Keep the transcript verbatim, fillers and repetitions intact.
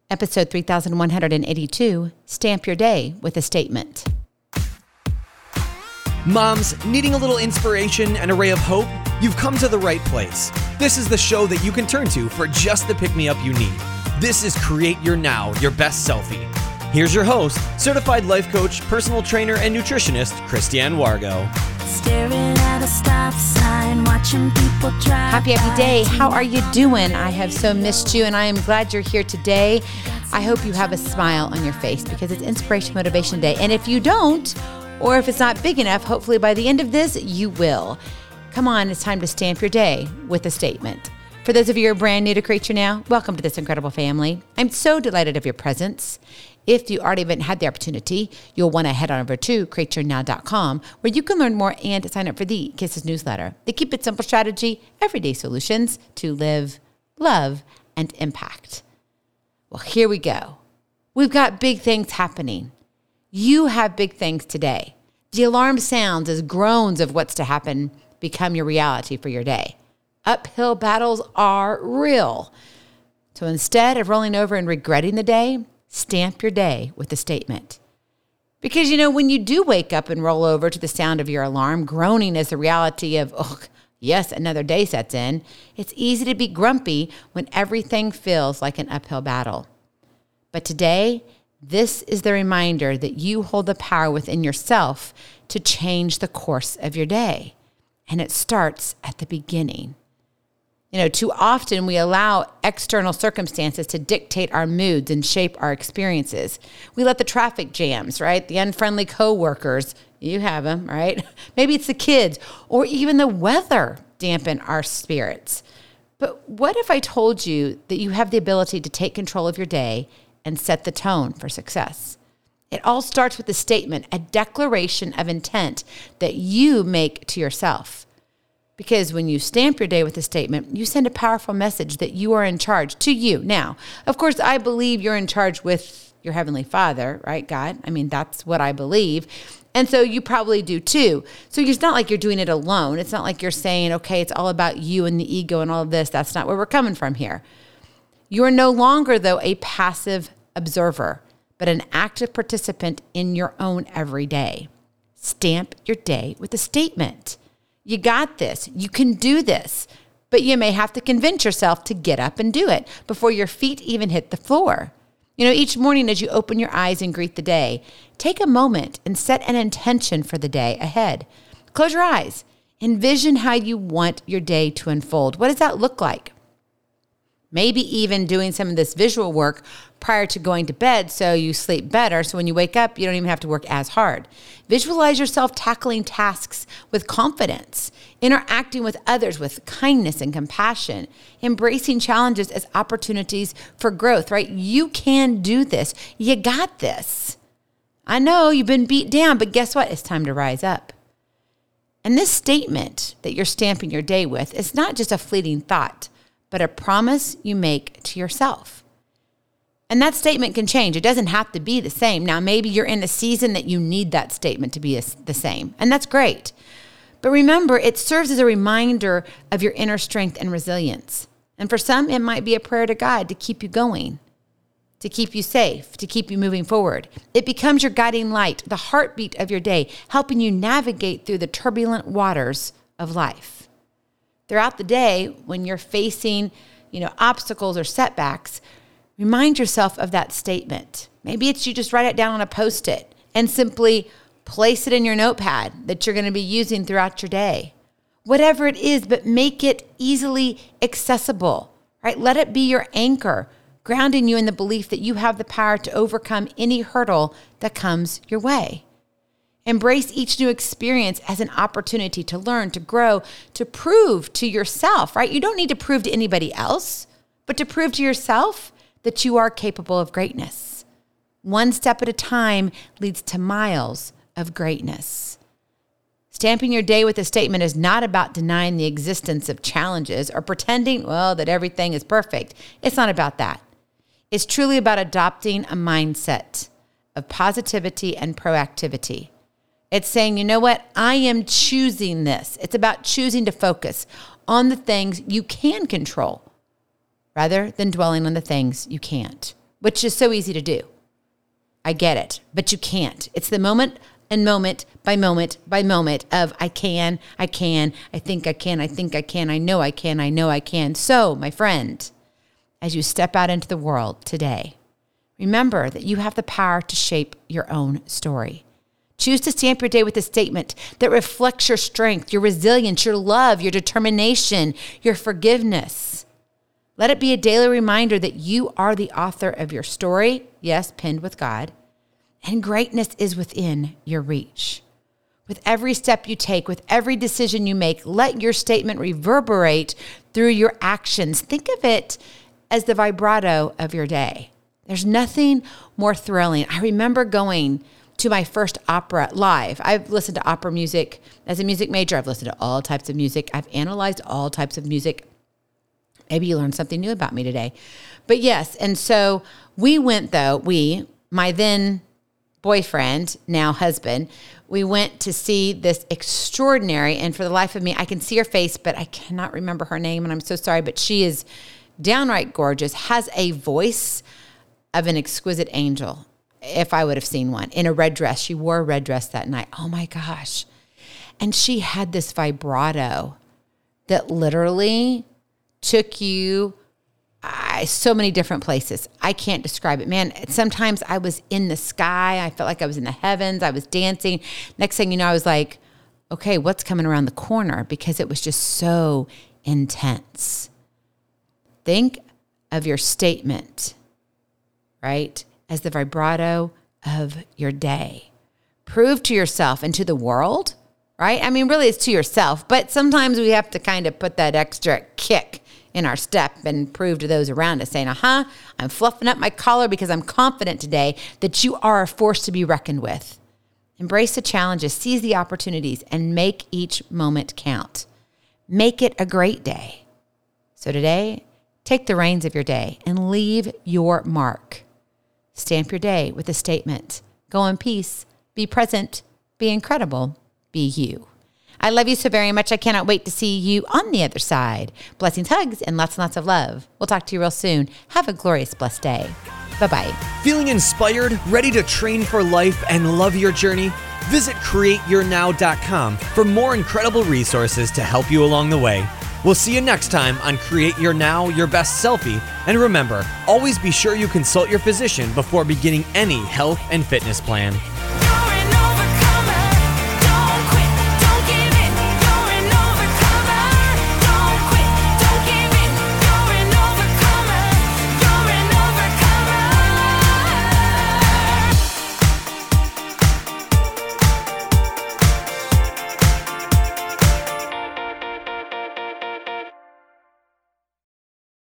Episode three thousand one hundred eighty-two, Stamp Your Day with a Statement. Moms, needing a little inspiration and a ray of hope? You've come to the right place. This is the show that you can turn to for just the pick-me-up you need. This is Create Your Now, Your Best Selfie. Here's your host, certified life coach, personal trainer, and nutritionist, Christiane Wargo. Staring at a stop sign, watching people drive. Happy, happy day. How are you doing? I have so missed you, and I am glad you're here today. I hope you have a smile on your face because it's Inspiration Motivation Day. And if you don't, or if it's not big enough, hopefully by the end of this, you will. Come on, it's time to stamp your day with a statement. For those of you who are brand new to Create Your Now, welcome to this incredible family. I'm so delighted of your presence. If you already haven't had the opportunity, you'll want to head on over to create your now dot com where you can learn more and sign up for the Kisses newsletter. The Keep It Simple strategy, everyday solutions to live, love, and impact. Well, here we go. We've got big things happening. You have big things today. The alarm sounds as groans of what's to happen become your reality for your day. Uphill battles are real. So instead of rolling over and regretting the day, stamp your day with a statement. Because, you know, when you do wake up and roll over to the sound of your alarm, groaning as the reality of, oh, yes, another day sets in, it's easy to be grumpy when everything feels like an uphill battle. But today, this is the reminder that you hold the power within yourself to change the course of your day. And it starts at the beginning. You know, too often we allow external circumstances to dictate our moods and shape our experiences. We let the traffic jams, right? The unfriendly coworkers, you have them, right? Maybe it's the kids or even the weather dampen our spirits. But what if I told you that you have the ability to take control of your day and set the tone for success? It all starts with a statement, a declaration of intent that you make to yourself. Because when you stamp your day with a statement, you send a powerful message that you are in charge to you. Now, of course, I believe you're in charge with your Heavenly Father, right, God? I mean, that's what I believe. And so you probably do too. So it's not like you're doing it alone. It's not like you're saying, okay, it's all about you and the ego and all of this. That's not where we're coming from here. You are no longer, though, a passive observer, but an active participant in your own everyday. Stamp your day with a statement. You got this. You can do this. But you may have to convince yourself to get up and do it before your feet even hit the floor. You know, each morning as you open your eyes and greet the day, take a moment and set an intention for the day ahead. Close your eyes. Envision how you want your day to unfold. What does that look like? Maybe even doing some of this visual work prior to going to bed so you sleep better. So when you wake up, you don't even have to work as hard. Visualize yourself tackling tasks with confidence, interacting with others with kindness and compassion, embracing challenges as opportunities for growth, right? You can do this. You got this. I know you've been beat down, but guess what? It's time to rise up. And this statement that you're stamping your day with is not just a fleeting thought, but a promise you make to yourself. And that statement can change. It doesn't have to be the same. Now, maybe you're in a season that you need that statement to be the same, and that's great. But remember, it serves as a reminder of your inner strength and resilience. And for some, it might be a prayer to God to keep you going, to keep you safe, to keep you moving forward. It becomes your guiding light, the heartbeat of your day, helping you navigate through the turbulent waters of life. Throughout the day, when you're facing, you know, obstacles or setbacks, remind yourself of that statement. Maybe it's you just write it down on a Post-it and simply place it in your notepad that you're going to be using throughout your day. Whatever it is, but make it easily accessible, right? Let it be your anchor, grounding you in the belief that you have the power to overcome any hurdle that comes your way. Embrace each new experience as an opportunity to learn, to grow, to prove to yourself, right? You don't need to prove to anybody else, but to prove to yourself that you are capable of greatness. One step at a time leads to miles of greatness. Stamping your day with a statement is not about denying the existence of challenges or pretending, well, that everything is perfect. It's not about that. It's truly about adopting a mindset of positivity and proactivity. It's saying, you know what? I am choosing this. It's about choosing to focus on the things you can control rather than dwelling on the things you can't. which is so easy to do. I get it, but you can't. It's the moment and moment by moment by moment of I can, I can, I think I can, I think I can, I know I can, I know I can. So, my friend, as you step out into the world today, remember that you have the power to shape your own story. Choose to stamp your day with a statement that reflects your strength, your resilience, your love, your determination, your forgiveness. Let it be a daily reminder that you are the author of your story, yes, penned with God, and greatness is within your reach. With every step you take, with every decision you make, let your statement reverberate through your actions. Think of it as the vibrato of your day. There's nothing more thrilling. I remember going to my first opera live. I've listened to opera music as a music major. I've listened to all types of music. I've analyzed all types of music. Maybe you learned something new about me today. But yes, and so we went though, we, my then boyfriend, now husband, we went to see this extraordinary, and for the life of me, I can see her face, but I cannot remember her name, and I'm so sorry, but she is downright gorgeous, has a voice of an exquisite angel, if I would have seen one, in a red dress. She wore a red dress that night. Oh my gosh. And she had this vibrato that literally took you uh, so many different places. I can't describe it. Man, sometimes I was in the sky. I felt like I was in the heavens. I was dancing. Next thing you know, I was like, okay, what's coming around the corner? Because it was just so intense. Think of your statement, right, as the vibrato of your day. Prove to yourself and to the world, right? I mean, really, it's to yourself, but sometimes we have to kind of put that extra kick in our step and prove to those around us, saying, uh-huh, I'm fluffing up my collar because I'm confident today that you are a force to be reckoned with. Embrace the challenges, seize the opportunities, and make each moment count. Make it a great day. So today, take the reins of your day and leave your mark. Stamp your day with a statement. Go in peace. Be present. Be incredible. Be you. I love you so very much. I cannot wait to see you on the other side. Blessings, hugs, and lots and lots of love. We'll talk to you real soon. Have a glorious, blessed day. Bye-bye. Feeling inspired, ready to train for life, and love your journey? Visit create your now dot com for more incredible resources to help you along the way. We'll see you next time on Create Your Now, Your Best Selfie. And remember, always be sure you consult your physician before beginning any health and fitness plan.